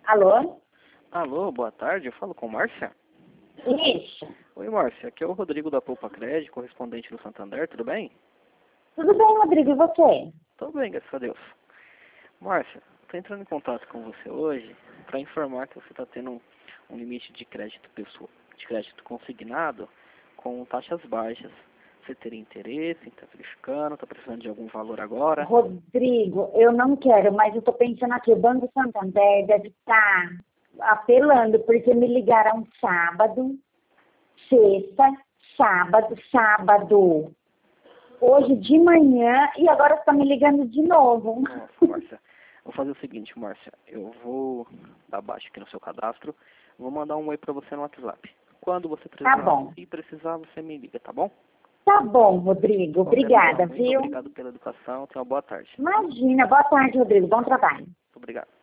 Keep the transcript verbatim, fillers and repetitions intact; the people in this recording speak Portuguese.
Alô? Alô, boa tarde, eu falo com Márcia? Isso. Oi, Márcia, aqui é o Rodrigo da Poupa Crédito, correspondente do Santander, tudo bem? Tudo bem, Rodrigo, e você? Tudo bem, graças a Deus. Márcia, estou entrando em contato com você hoje para informar que você está tendo um, um limite de crédito pessoal, de crédito consignado com taxas baixas. Você teria interesse em estar verificando, está precisando de algum valor agora? Rodrigo, eu não quero, mas eu tô pensando aqui, o Banco Santander deve estar apelando, porque me ligaram sábado, sexta, sábado, sábado, hoje de manhã, e agora está me ligando de novo. Nossa, Márcia, vou fazer o seguinte, Márcia, eu vou dar baixo aqui no seu cadastro, vou mandar um oi para você no WhatsApp. Quando você precisar, Tá bom. se precisar, você me liga, tá bom? Tá bom, Rodrigo, Qualquer obrigada, coisa, muito viu? obrigado pela educação, tenha uma boa tarde. Imagina, boa tarde, Rodrigo, bom trabalho. Muito obrigado.